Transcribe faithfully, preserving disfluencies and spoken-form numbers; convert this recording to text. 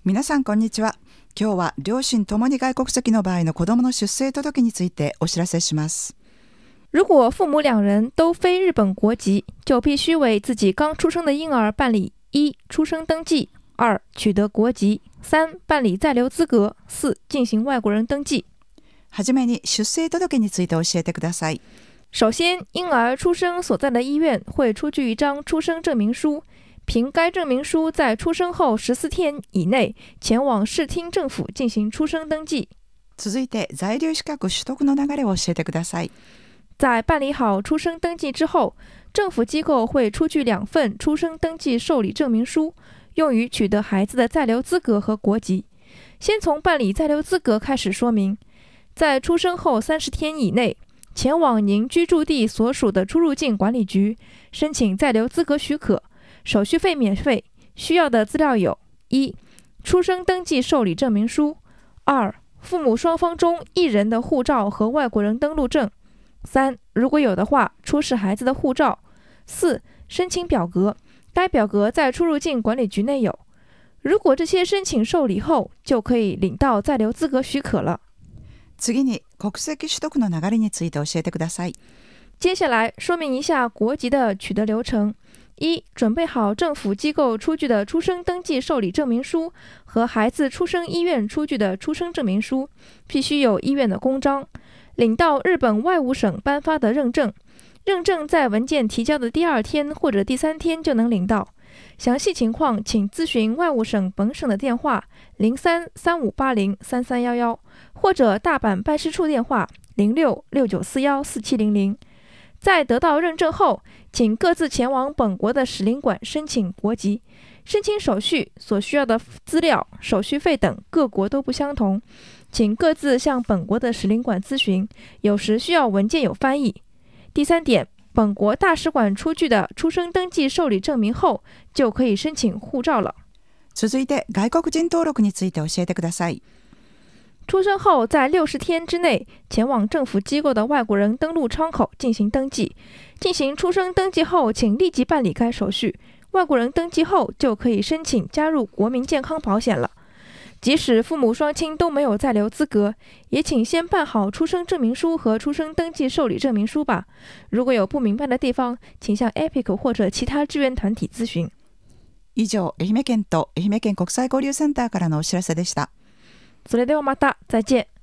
皆さんこんにちは。今日は両親ともに外国籍の場合の子供の出生届についてお知らせします。 如果父母两人都非日本国籍，就必须为自己刚出生的婴儿办理一出生登记，二取得国籍，三办理在留资格，四进行外国人登记。 はじめに出生届について教えてください。 首先，婴儿出生所在的医院会出具一张出生证明书，凭该证明书在出生后十四天以内前往市町政府进行出生登记。 続いて在留資格取得の流れを教えてください。 在办理好出生登记之后，政府机构会出具两份出生登记受理证明书，用于取得孩子的在留资格和国籍。先从办理在留资格开始说明，在出生后三十天以内，前往您居住地所属的出入境管理局申请在留资格许可，手续费免费。需要的资料有：一、出生登记受理证明书；二、父母双方中一人的护照和外国人登录证；三、如果有的话，出示孩子的护照；四、申请表格，该表格在出入境管理局内有。如果这些申请受理后，就可以领到在留资格许可了。 次に国籍取得の流れについて教えてください。 接下来说明一下国籍的取得流程。一、准备好政府机构出具的出生登记受理证明书和孩子出生医院出具的出生证明书，必须有医院的公章，领到日本外务省颁发的认证，认证在文件提交的第二天或者第三天就能领到。详细情况请咨询外务省本省的电话零三三五八零三三一一，或者大阪办事处电话零六六九四一四七零零。在得到认证后，请各自前往本国的使领馆申请国籍。申请手续所需要的资料、手续费等各国都不相同，请各自向本国的使领馆咨询，有时需要文件有翻译。第三点，本国大使馆出具的出生登记受理证明后，就可以申请护照了。 続いて外国人登録について教えてください。 出生后在六十天之内前往政府机构的外国人登录窗口进行登记。进行出生登记后，请立即办理该手续。外国人登记后就可以申请加入国民健康保险了。即使父母双亲都没有在留资格，也请先办好出生证明书和出生登记受理证明书吧。如果有不明白的地方，请向 E P I C 或者其他志愿团体咨询。 以上、愛媛県と愛媛県国際交流センターからのお知らせでした。 それではまた、再见。